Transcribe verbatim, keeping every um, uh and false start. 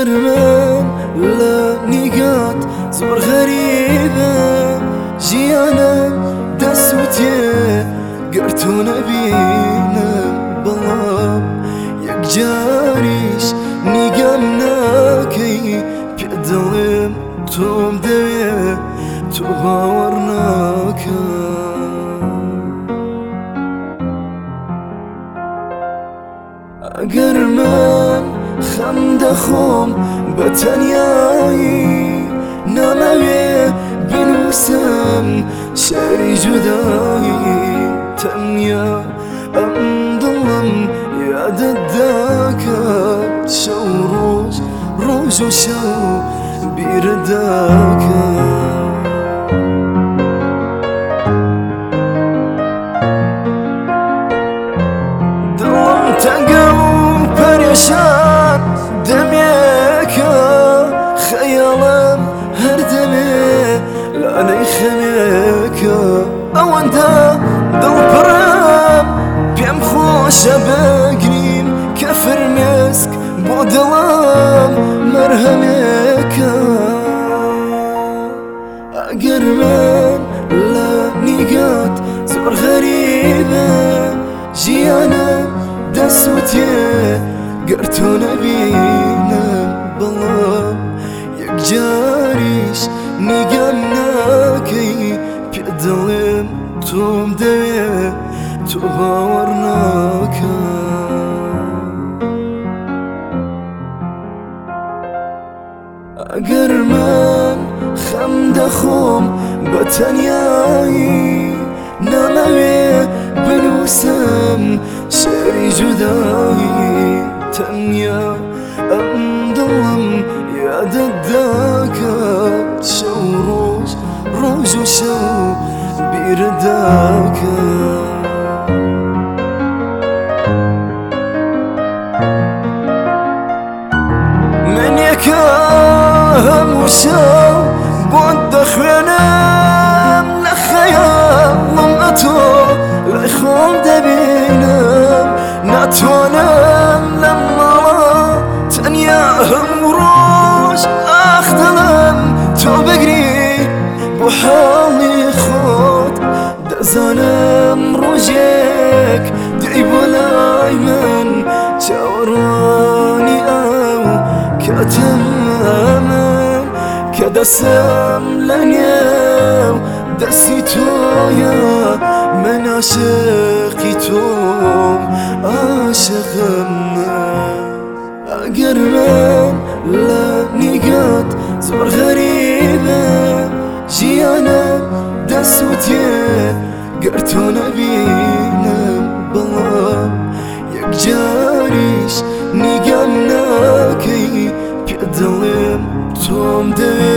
ئەگەر من لە نیگات زۆر غەریبە ژیانم دەست و تێ گەر تۆ نەبینم بەڵام یەکجاریش نیگەم ناکەی پێ دڵێم تۆم دەوێ تۆ باوەڕ ناکەم ئەگەر من خەم دەخۆم بە تەنیایی نامەوێ بنووسم شێری جودایی تەنیا ئەم دڵم یادت دەکات شەو ڕۆژ ڕۆژ و شەو بیرت دەکات دڵم تەنگە و پەرێشان دەمێکە خەیاڵم هەر دەمێ لانەی خەمێکە ئەوەندە دڵپڕم پێم خۆشە بگریم کە فرمێسک بۆ دڵم مەرهەمێکە ئەگەر من لە نیگات زۆر غەریبە ژیانم دەست و تێ گەر تۆ نەبینم بەڵام یەکجاریش نیگەم ناکەی پێ دڵێم تۆم دەوێ تۆ باوەڕ ناکەم ئەگەر من خەم دەخۆم بە تەنیایی نامەوێ بنووسم شێری جودایی تەنیا ئەم دڵم یادت دەکات شەو ڕۆژ ڕۆژ و شەو بیرت دەکات من یەکە هەموو شەو بۆت دەخوێنم لە خەیاڵم ئەتۆ لای خۆم دەبینم ناتوانم لەم ماڵە تەنیا هەموو ڕۆژ ئاخ دڵم تۆ بگری بۆ حاڵی خۆت دەزانم ڕۆژێک دەی بۆ لای من چاوەڕوانی ئەو کاتەمە من کە دەسم لە نێو دەستی تۆیە من عاشقی تۆم عاشقم ئەگەر من لە نیگات زۆر غەریبە ژیانم دەست و تێ گەر تۆ نەبینم بەڵام یەکجاریش نیگەم ناکەی پێ دڵێم تۆم دەوێ